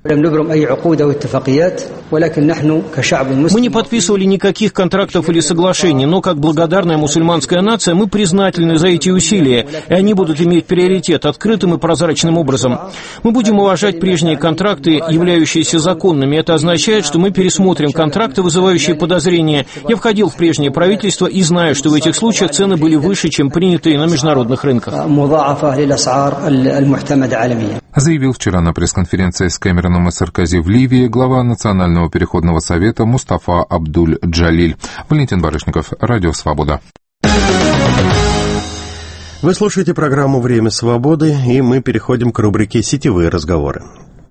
Мы не подписывали никаких контрактов или соглашений, но как благодарная мусульманская нация мы признательны за эти усилия, и они будут иметь приоритет открытым и прозрачным образом. Мы будем уважать прежние контракты, являющиеся законными. Это означает, что мы пересмотрим контракты, вызывающие подозрения. Я входил в прежнее правительство и знаю, что в этих случаях цены были выше, чем принятые на международных рынках. Заявил вчера на пресс-конференции с Кэмероном и Саркози в Ливии глава Национального переходного совета Мустафа Абдуль-Джалиль. Валентин Барышников, Радио Свобода. Вы слушаете программу «Время свободы», и мы переходим к рубрике «Сетевые разговоры».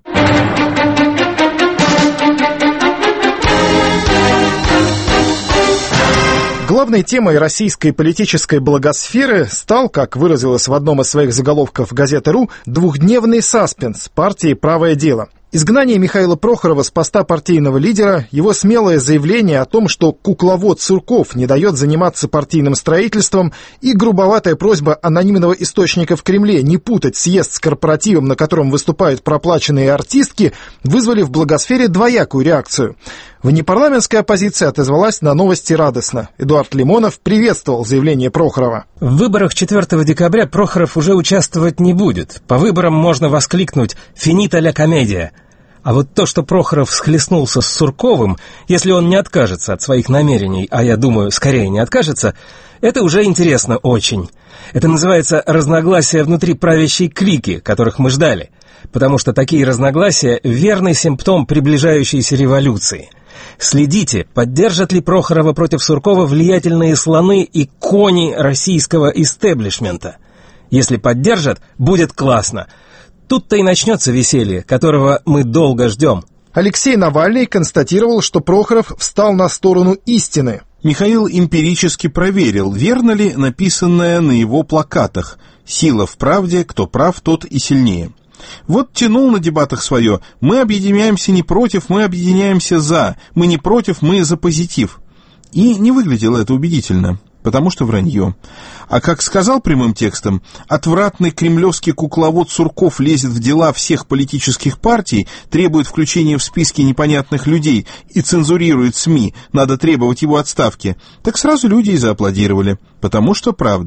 Главной темой российской политической благосферы стал, как выразилась в одном из своих заголовков газеты «Ру», двухдневный саспенс партии «Правое дело». Изгнание Михаила Прохорова с поста партийного лидера, его смелое заявление о том, что кукловод Сурков не дает заниматься партийным строительством, и грубоватая просьба анонимного источника в Кремле не путать съезд с корпоративом, на котором выступают проплаченные артистки, вызвали в благосфере двоякую реакцию. Внепарламентская оппозиция отозвалась на новости радостно. Эдуард Лимонов приветствовал заявление Прохорова. В выборах четвёртого декабря Прохоров уже участвовать не будет. По выборам можно воскликнуть «финита ля комедия». А вот то, что Прохоров схлестнулся с Сурковым, если он не откажется от своих намерений, а я думаю, скорее не откажется, это уже интересно очень. Это называется разногласия внутри правящей клики, которых мы ждали. Потому что такие разногласия – верный симптом приближающейся революции. Следите, поддержат ли Прохорова против Суркова влиятельные слоны и кони российского истеблишмента. Если поддержат, будет классно. Тут-то и начнется веселье, которого мы долго ждем. Алексей Навальный констатировал, что Прохоров встал на сторону истины. Михаил эмпирически проверил, верно ли написанное на его плакатах «Сила в правде, кто прав, тот и сильнее». Вот тянул на дебатах свое «Мы объединяемся не против, мы объединяемся за, мы не против, мы за позитив». И не выглядело это убедительно, потому что вранье. А как сказал прямым текстом, отвратный кремлевский кукловод Сурков лезет в дела всех политических партий, требует включения в списки непонятных людей и цензурирует СМИ, надо требовать его отставки, так сразу люди и зааплодировали, потому что правда.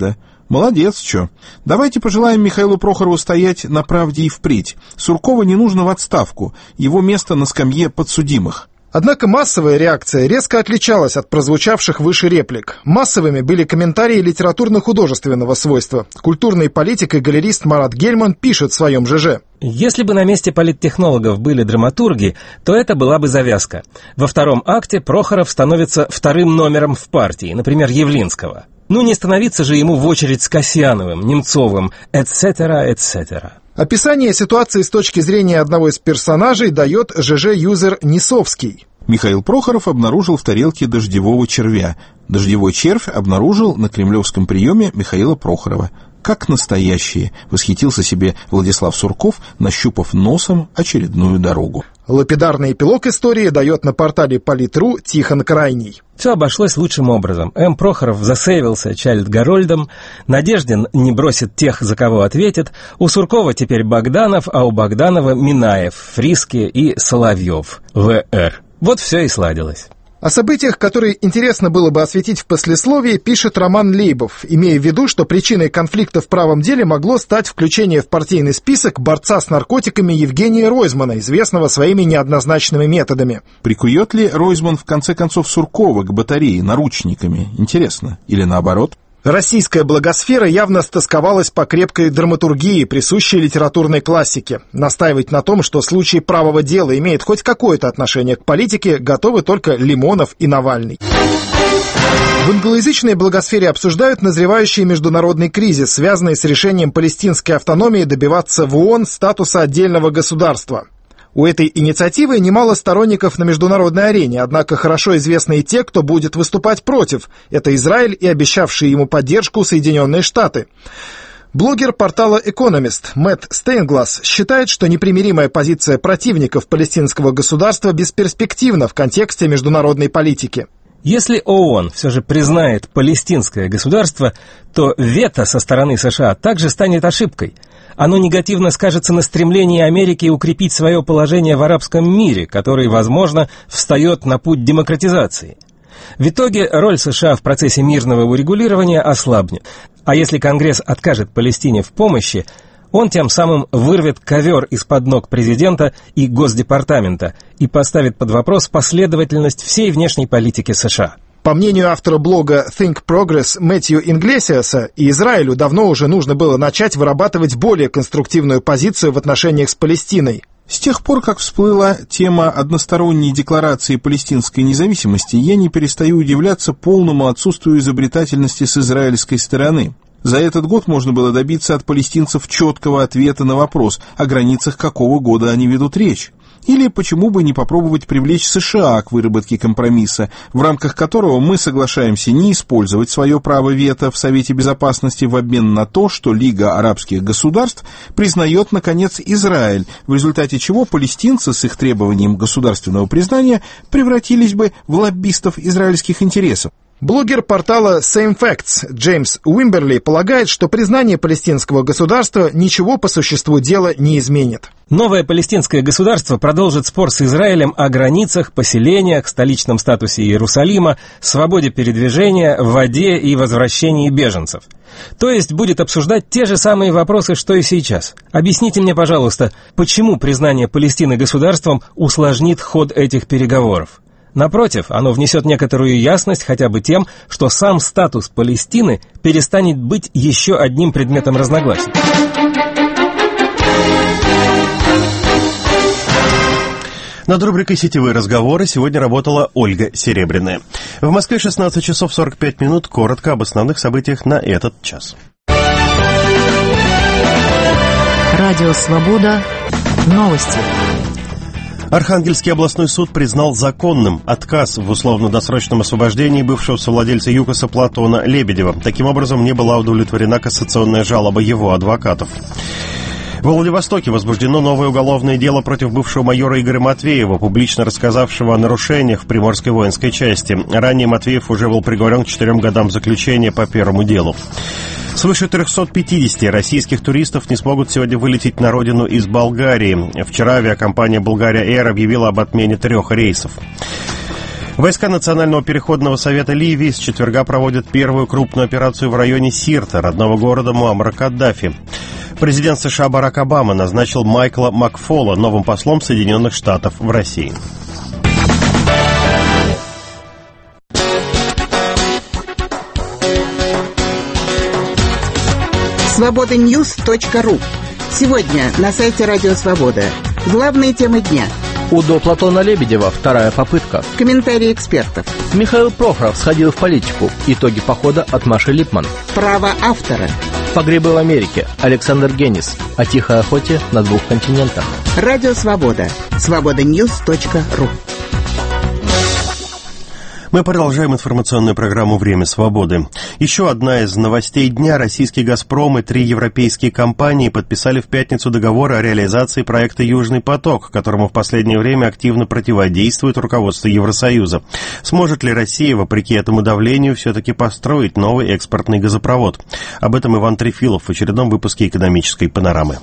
Молодец, чё. Давайте пожелаем Михаилу Прохорову стоять на правде и впредь. Суркова не нужно в отставку, его место на скамье подсудимых. Однако массовая реакция резко отличалась от прозвучавших выше реплик. Массовыми были комментарии литературно-художественного свойства. Культурный политик и галерист Марат Гельман пишет в своем ЖЖ. Если бы на месте политтехнологов были драматурги, то это была бы завязка. Во втором акте Прохоров становится вторым номером в партии, например, Явлинского. Ну не становиться же ему в очередь с Касьяновым, Немцовым, et cetera, et cetera. Описание ситуации с точки зрения одного из персонажей дает ЖЖ-юзер Несовский. Михаил Прохоров обнаружил в тарелке дождевого червя. Дождевой червь обнаружил на кремлевском приеме Михаила Прохорова. Как настоящие, восхитился себе Владислав Сурков, нащупав носом очередную дорогу. Лапидарный эпилог истории дает на портале Политру Тихон Крайний. Все обошлось лучшим образом. М. Прохоров засейвился Чайльд Гарольдом, Надеждин не бросит тех, за кого ответит, у Суркова теперь Богданов, а у Богданова Минаев, Фриске и Соловьев, В Р. Вот все и сладилось. О событиях, которые интересно было бы осветить в послесловии, пишет Роман Лейбов, имея в виду, что причиной конфликта в правом деле могло стать включение в партийный список борца с наркотиками Евгения Ройзмана, известного своими неоднозначными методами. Прикует ли Ройзман в конце концов Суркова к батарее наручниками? Интересно. Или наоборот? Российская благосфера явно стосковалась по крепкой драматургии, присущей литературной классике. Настаивать на том, что случай правого дела имеет хоть какое-то отношение к политике, готовы только Лимонов и Навальный. В англоязычной благосфере обсуждают назревающий международный кризис, связанный с решением палестинской автономии добиваться в ООН статуса отдельного государства. У этой инициативы немало сторонников на международной арене, однако хорошо известны и те, кто будет выступать против. Это Израиль и обещавшие ему поддержку Соединенные Штаты. Блогер портала «Экономист» Мэтт Стейнгласс считает, что непримиримая позиция противников палестинского государства бесперспективна в контексте международной политики. Если ООН все же признает палестинское государство, то вето со стороны США также станет ошибкой. Оно негативно скажется на стремлении Америки укрепить свое положение в арабском мире, который, возможно, встает на путь демократизации. В итоге роль США в процессе мирного урегулирования ослабнет. А если Конгресс откажет Палестине в помощи, он тем самым вырвет ковер из-под ног президента и Госдепартамента и поставит под вопрос последовательность всей внешней политики США. По мнению автора блога Think Progress Мэтью Инглесиаса, и Израилю давно уже нужно было начать вырабатывать более конструктивную позицию в отношениях с Палестиной. С тех пор, как всплыла тема односторонней декларации палестинской независимости, я не перестаю удивляться полному отсутствию изобретательности с израильской стороны. За этот год можно было добиться от палестинцев четкого ответа на вопрос, о границах какого года они ведут речь. Или почему бы не попробовать привлечь США к выработке компромисса, в рамках которого мы соглашаемся не использовать свое право вето в Совете Безопасности в обмен на то, что Лига арабских государств признает, наконец, Израиль, в результате чего палестинцы с их требованием государственного признания превратились бы в лоббистов израильских интересов. Блогер портала Same Facts Джеймс Уимберли полагает, что признание палестинского государства ничего по существу дела не изменит. Новое палестинское государство продолжит спор с Израилем о границах, поселениях, столичном статусе Иерусалима, свободе передвижения, воде и возвращении беженцев. То есть будет обсуждать те же самые вопросы, что и сейчас. Объясните мне, пожалуйста, почему признание Палестины государством усложнит ход этих переговоров? Напротив, оно внесет некоторую ясность хотя бы тем, что сам статус Палестины перестанет быть еще одним предметом разногласий. Над рубрикой «Сетевые разговоры» сегодня работала Ольга Серебряная. В Москве шестнадцать часов сорок пять минут. Коротко об основных событиях на этот час. Радио «Свобода». Новости. Архангельский областной суд признал законным отказ в условно-досрочном освобождении бывшего совладельца ЮКОСа Платона Лебедева. Таким образом, не была удовлетворена кассационная жалоба его адвокатов. Во Владивостоке возбуждено новое уголовное дело против бывшего майора Игоря Матвеева, публично рассказавшего о нарушениях в Приморской воинской части. Ранее Матвеев уже был приговорен к четырем годам заключения по первому делу. Свыше триста пятьдесят российских туристов не смогут сегодня вылететь на родину из Болгарии. Вчера авиакомпания «Bulgaria Air» объявила об отмене трех рейсов. Войска Национального переходного совета Ливии с четверга проводят первую крупную операцию в районе Сирта, родного города Муаммара Каддафи. Президент США Барак Обама назначил Майкла Макфола новым послом Соединенных Штатов в России. свобода ньюс точка ру. Сегодня на сайте Радио Свобода. Главные темы дня. УДО Платона Лебедева. Вторая попытка. Комментарии экспертов. Михаил Прохоров сходил в политику. Итоги похода от Маши Липман. Право автора. Погребы в Америке. Александр Генис. О тихой охоте на двух континентах. Радио Свобода. свобода ньюс точка ру. Мы продолжаем информационную программу «Время свободы». Еще одна из новостей дня. Российский «Газпром» и три европейские компании подписали в пятницу договор о реализации проекта «Южный поток», которому в последнее время активно противодействует руководство Евросоюза. Сможет ли Россия, вопреки этому давлению, все-таки построить новый экспортный газопровод? Об этом Иван Трефилов в очередном выпуске «Экономической панорамы».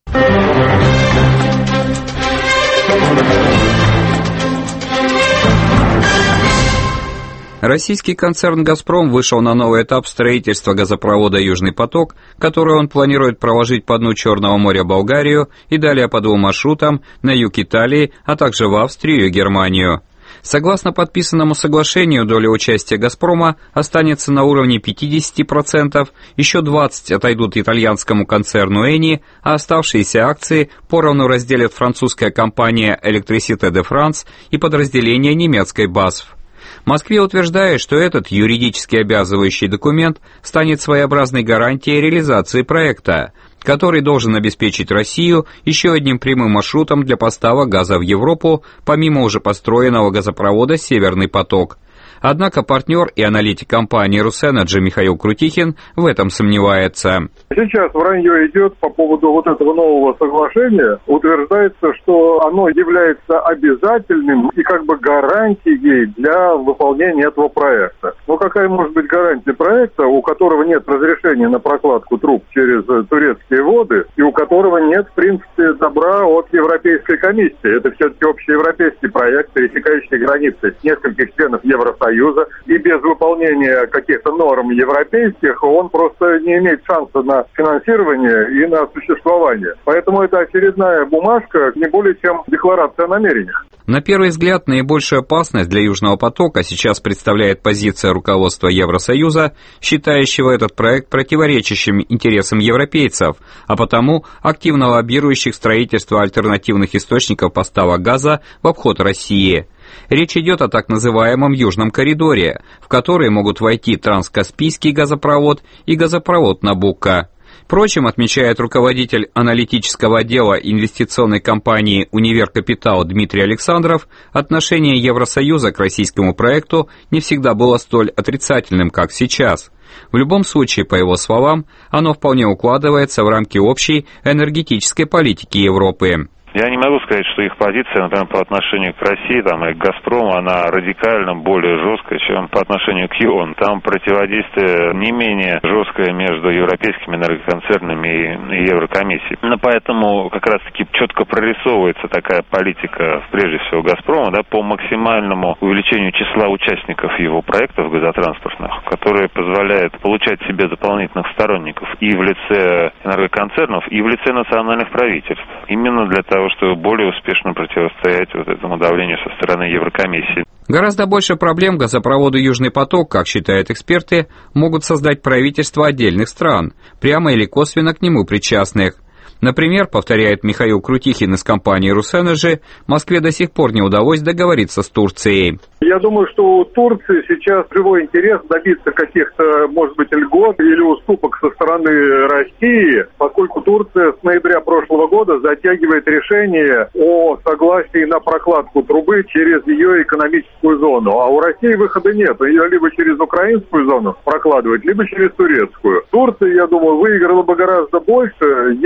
Российский концерн «Газпром» вышел на новый этап строительства газопровода «Южный поток», который он планирует проложить по дну Черного моря Болгарию и далее по двум маршрутам на юг Италии, а также в Австрию и Германию. Согласно подписанному соглашению, доля участия «Газпрома» останется на уровне пятьдесят процентов, еще двадцать процентов отойдут итальянскому концерну «Эни», а оставшиеся акции поровну разделят французская компания «Электрисите де Франс» и подразделение немецкой «Басф». Москве утверждает, что этот юридически обязывающий документ станет своеобразной гарантией реализации проекта, который должен обеспечить Россию еще одним прямым маршрутом для поставок газа в Европу, помимо уже построенного газопровода «Северный поток». Однако партнер и аналитик компании «Русэнерджи» Михаил Крутихин в этом сомневается. Сейчас вранье идет по поводу вот этого нового соглашения. Утверждается, что оно является обязательным и как бы гарантией для выполнения этого проекта. Но какая может быть гарантия проекта, у которого нет разрешения на прокладку труб через турецкие воды и у которого нет, в принципе, добра от Европейской комиссии? Это все-таки общеевропейский проект, пересекающий границы нескольких членов Евросоюза. И без выполнения каких-то норм европейских он просто не имеет шанса на финансирование и на существование. Поэтому это очередная бумажка, не более чем декларация о намерениях. На первый взгляд, наибольшую опасность для Южного потока сейчас представляет позиция руководства Евросоюза, считающего этот проект противоречащим интересам европейцев, а потому активно лоббирующих строительство альтернативных источников поставок газа в обход России. Речь идет о так называемом Южном коридоре, в который могут войти транскаспийский газопровод и газопровод Набуко. Впрочем, отмечает руководитель аналитического отдела инвестиционной компании «Универ Капитал» Дмитрий Александров, отношение Евросоюза к российскому проекту не всегда было столь отрицательным, как сейчас. В любом случае, по его словам, оно вполне укладывается в рамки общей энергетической политики Европы. Я не могу сказать, что их позиция, например, по отношению к России там, и к «Газпрому», она радикально более жесткая, чем по отношению к ЕОН. Там противодействие не менее жесткое между европейскими энергоконцернами и Еврокомиссией. Но поэтому как раз-таки четко прорисовывается такая политика, прежде всего, «Газпрома», да, по максимальному увеличению числа участников его проектов газотранспортных, которые позволяют получать себе дополнительных сторонников и в лице энергоконцернов, и в лице национальных правительств. Именно для того, чтобы более успешно противостоять вот этому давлению со стороны Еврокомиссии. Гораздо больше проблем газопроводу «Южный поток», как считают эксперты, могут создать правительства отдельных стран, прямо или косвенно к нему причастных. Например, повторяет Михаил Крутихин из компании «Русэнерджи», Москве до сих пор не удалось договориться с Турцией. Я думаю, что у Турции сейчас живой интерес добиться каких-то, может быть, льгот или уступок со стороны России, поскольку Турция с ноября прошлого года затягивает решение о согласии на прокладку трубы через ее экономическую зону. А у России выхода нет. Ее либо через украинскую зону прокладывать, либо через турецкую. Турция, я думаю, выиграла бы гораздо больше, если бы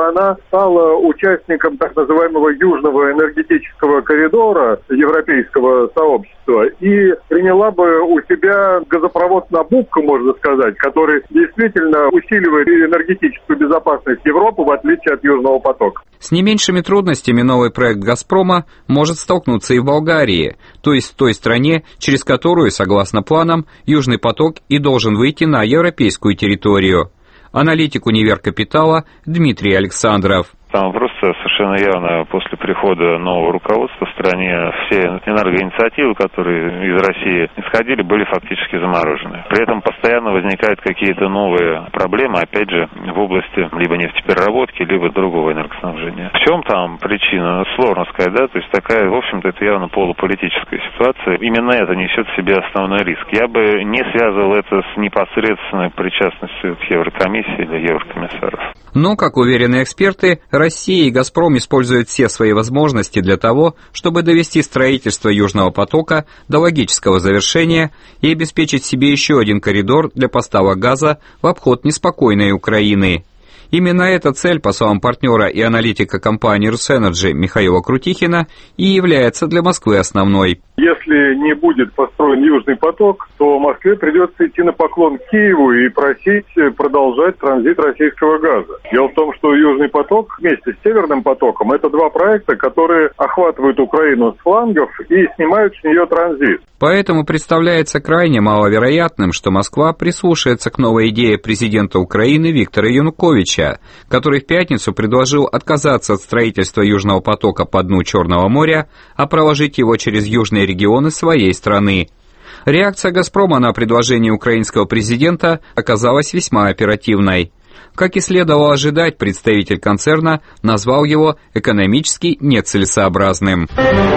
она стала участником так называемого Южного энергетического коридора Европейского сообщества и приняла бы у себя газопровод «Набукко», можно сказать, который действительно усиливает энергетическую безопасность Европы, в отличие от Южного потока. С не меньшими трудностями новый проект «Газпрома» может столкнуться и в Болгарии, то есть в той стране, через которую, согласно планам, Южный поток и должен выйти на европейскую территорию. Аналитик «Универ Капитала» Дмитрий Александров. Там просто совершенно явно после прихода нового руководства в стране все энергоинициативы, которые из России исходили, были фактически заморожены. При этом постоянно возникают какие-то новые проблемы, опять же, в области либо нефтепереработки, либо другого энергоснабжения. В чем там причина? Сложно сказать, да, то есть такая, в общем-то, это явно полуполитическая ситуация. Именно это несет в себе основной риск. Я бы не связывал это с непосредственной причастностью к Еврокомиссии или еврокомиссаров. Но, как уверены эксперты, Россия и «Газпром» используют все свои возможности для того, чтобы довести строительство Южного потока до логического завершения и обеспечить себе еще один коридор для поставок газа в обход неспокойной Украины. Именно эта цель, по словам партнера и аналитика компании «Русэнерджи» Михаила Крутихина, и является для Москвы основной. Если не будет построен Южный поток, то Москве придется идти на поклон к Киеву и просить продолжать транзит российского газа. Дело в том, что Южный поток вместе с Северным потоком – это два проекта, которые охватывают Украину с флангов и снимают с нее транзит. Поэтому представляется крайне маловероятным, что Москва прислушается к новой идее президента Украины Виктора Януковича, который в пятницу предложил отказаться от строительства Южного потока по дну Черного моря, а проложить его через южные регионы своей страны. Реакция «Газпрома» на предложение украинского президента оказалась весьма оперативной. Как и следовало ожидать, представитель концерна назвал его экономически нецелесообразным.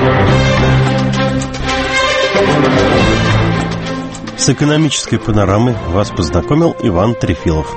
С экономической панорамой вас познакомил Иван Трефилов.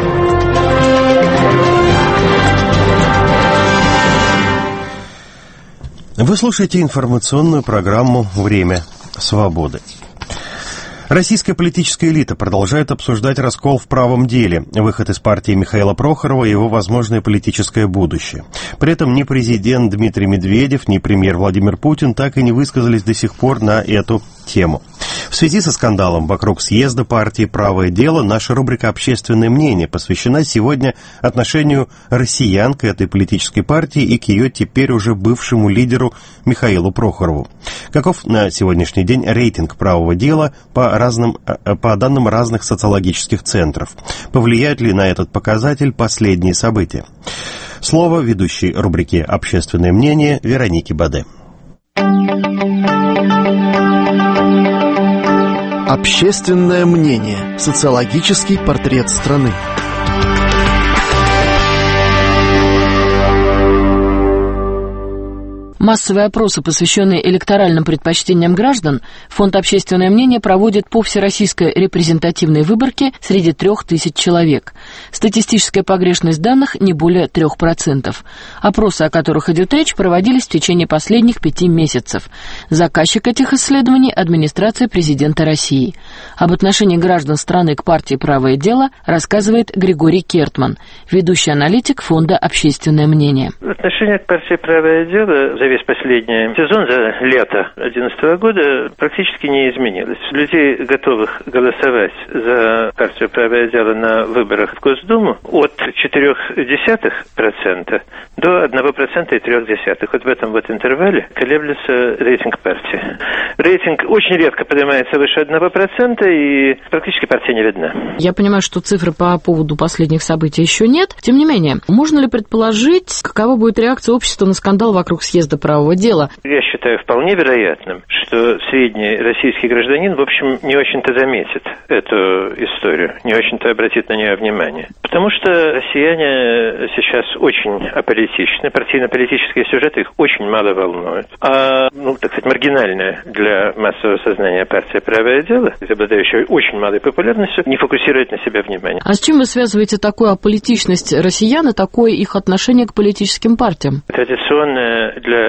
Вы слушаете информационную программу «Время свободы». Российская политическая элита продолжает обсуждать раскол в правом деле, выход из партии Михаила Прохорова и его возможное политическое будущее. При этом ни президент Дмитрий Медведев, ни премьер Владимир Путин так и не высказались до сих пор на эту тему. В связи со скандалом вокруг съезда партии «Правое дело» наша рубрика «Общественное мнение» посвящена сегодня отношению россиян к этой политической партии и к ее теперь уже бывшему лидеру Михаилу Прохорову. Каков на сегодняшний день рейтинг «Правого дела» по, разным, по данным разных социологических центров? Повлияют ли на этот показатель последние события? Слово ведущей рубрики «Общественное мнение» Веронике Баде. Общественное мнение. Социологический портрет страны. Массовые опросы, посвященные электоральным предпочтениям граждан, Фонд «Общественное мнение» проводит по всероссийской репрезентативной выборке среди трех тысяч человек. Статистическая погрешность данных не более трех процентов. Опросы, о которых идет речь, проводились в течение последних пяти месяцев. Заказчик этих исследований – администрация президента России. Об отношении граждан страны к партии «Правое дело» рассказывает Григорий Кертман, ведущий аналитик Фонда «Общественное мнение». Отношение к партии «Правое дело» за весь последний сезон, за лето две тысячи одиннадцатого года практически не изменилось. Людей, готовых голосовать за партию «Правое дело» на выборах в Госдуму, от четыре десятых процента до одного процента и три десятых. Вот в этом вот интервале колеблется рейтинг партии. Рейтинг очень редко поднимается выше одного процента, и практически партия не видна. Я понимаю, что цифры по поводу последних событий еще нет. Тем не менее, можно ли предположить, какова будет реакция общества на скандал вокруг съезда «Правого дела»? Я считаю вполне вероятным, что средний российский гражданин, в общем, не очень-то заметит эту историю, не очень-то обратит на нее внимание. Потому что россияне сейчас очень аполитичны, партийно-политические сюжеты их очень мало волнуют. А, ну, так сказать, маргинальная для массового сознания партия «Правое дело», обладающая очень малой популярностью, не фокусирует на себя внимание. А с чем вы связываете такую аполитичность россиян и такое их отношение к политическим партиям? Традиционная для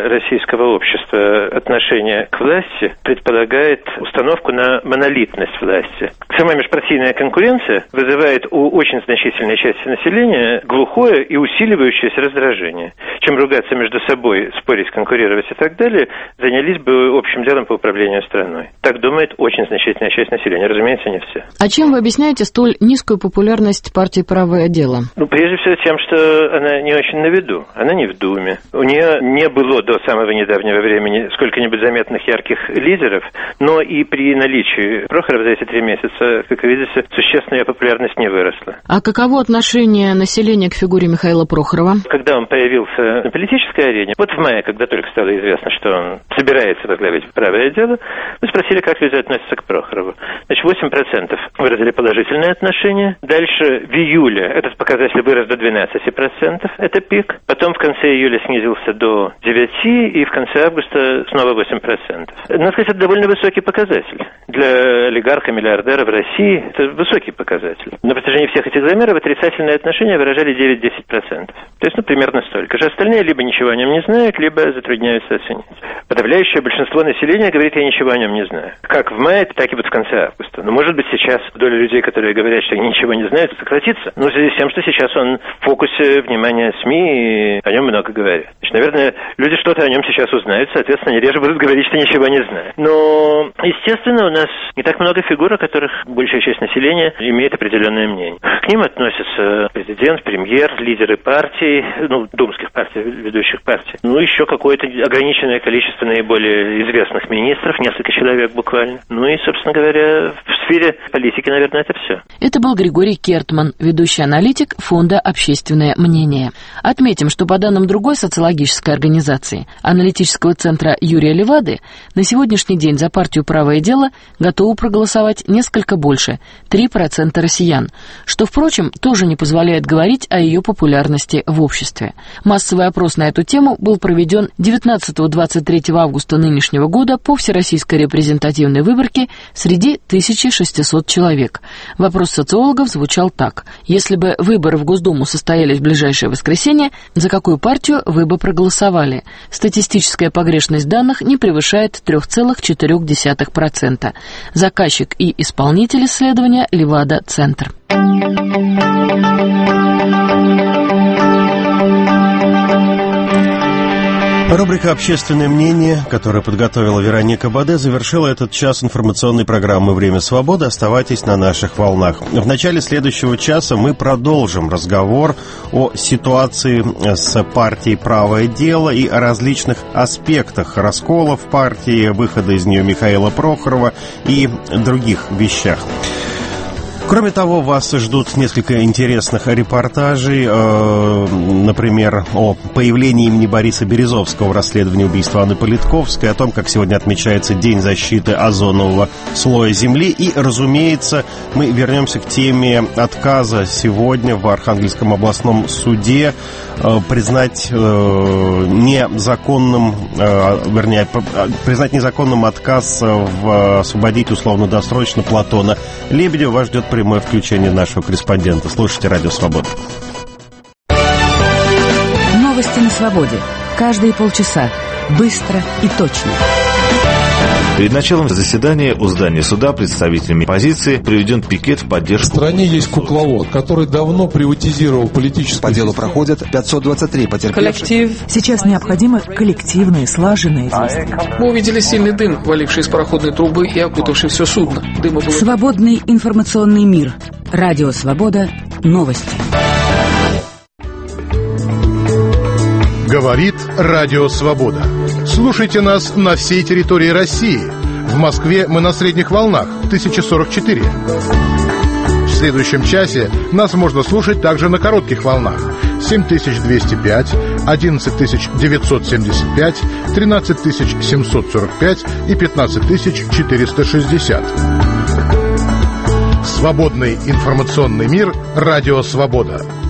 российского общества отношение к власти предполагает установку на монолитность власти. Сама межпартийная конкуренция вызывает у очень значительной части населения глухое и усиливающееся раздражение. Чем ругаться между собой, спорить, конкурировать и так далее, занялись бы общим делом по управлению страной. Так думает очень значительная часть населения, разумеется, не все. А чем вы объясняете столь низкую популярность партии «Правое дело»? Ну, прежде всего тем, что она не очень на виду. Она не в Думе. У нее не было до самого недавнего времени сколько-нибудь заметных ярких лидеров, но и при наличии Прохорова за эти три месяца, как вы видите, существенно ее популярность не выросла. А каково отношение населения к фигуре Михаила Прохорова? Когда он появился на политической арене, вот в мае, когда только стало известно, что он собирается возглавить «Правое дело», мы спросили, как люди относятся к Прохорову. Значит, восемь процентов выразили положительное отношение. Дальше в июле этот показатель вырос до двенадцать процентов, это пик. Потом в конце июля снизился до девять процентов, и в конце августа снова восемь процентов. Надо сказать, это довольно высокий показатель. Для олигарха, миллиардера в России это высокий показатель. На протяжении всех этих замеров отрицательное отношение выражали девять-десять процентов. То есть, ну, примерно столько же. Остальные либо ничего о нем не знают, либо затрудняются оценить. Подавляющее большинство населения говорит, я ничего о нем не знаю. Как в мае, так и вот в конце августа. Но, может быть, сейчас доля людей, которые говорят, что ничего не знают, сократится. Но в связи с тем, что сейчас он в фокусе внимания СМИ, и о нем много говорят. Значит, наверное, люди что-то о нем сейчас узнают, соответственно, они реже будут говорить, что ничего не знают. Но, естественно, у нас не так много фигур, о которых большая часть населения имеет определенное мнение. К ним относятся президент, премьер, лидеры партий, ну, думских партий, ведущих партий. Ну, еще какое-то ограниченное количество наиболее известных министров, несколько человек буквально. Ну и, собственно говоря, в сфере политики, наверное, это все. Это был Григорий Кертман, ведущий аналитик Фонда «Общественное мнение». Отметим, что по данным другой социологической организации, аналитического центра Юрия Левады, на сегодняшний день за партию «Правое дело» готовы проголосовать несколько больше – три процента россиян, что, впрочем, тоже не позволяет говорить о ее популярности в обществе. Массовый опрос на эту тему был проведен девятнадцатого-двадцать третьего августа нынешнего года по всероссийской репрезентативной выборке среди тысячи шестисот человек. Вопрос социологов звучал так. Если бы выборы в Госдуму состоялись в ближайшее воскресенье, за какую партию вы бы проголосовали? Статистическая погрешность данных не превышает три целых четыре десятых процента. Заказчик и исполнитель исследования Левада-Центр. Рубрика «Общественное мнение», которую подготовила Вероника Баде, завершила этот час информационной программы «Время свободы». Оставайтесь на наших волнах. В начале следующего часа мы продолжим разговор о ситуации с партией «Правое дело» и о различных аспектах раскола в партии, выхода из нее Михаила Прохорова и других вещах. Кроме того, вас ждут несколько интересных репортажей, э, например, о появлении имени Бориса Березовского в расследовании убийства Анны Политковской, о том, как сегодня отмечается День защиты озонового слоя Земли. И, разумеется, мы вернемся к теме отказа сегодня в Архангельском областном суде э, признать э, незаконным, э, вернее, признать незаконным отказ в освободить условно-досрочно Платона Лебедева. Вас ждет прямое включение нашего корреспондента. Слушайте «Радио Свобода». Новости на свободе. Каждые полчаса. Быстро и точно. Перед началом заседания у здания суда представителями оппозиции проведен пикет в поддержку. В стране есть кукловод, который давно приватизировал политическую. По делу проходят пятьсот двадцать три потерпевших. Коллектив. Сейчас необходимы коллективные, слаженные действия. Мы увидели сильный дым, валивший из пароходной трубы и окутавший все судно. Дыма было... Свободный информационный мир. Радио Свобода. Новости. Говорит Радио Свобода. Слушайте нас на всей территории России. В Москве мы на средних волнах тысяча сорок четыре. В следующем часе нас можно слушать также на коротких волнах семь тысяч двести пять, одиннадцать тысяч девятьсот семьдесят пять, тринадцать тысяч семьсот сорок пять и пятнадцать тысяч четыреста шестьдесят. Свободный информационный мир. Радио Свобода.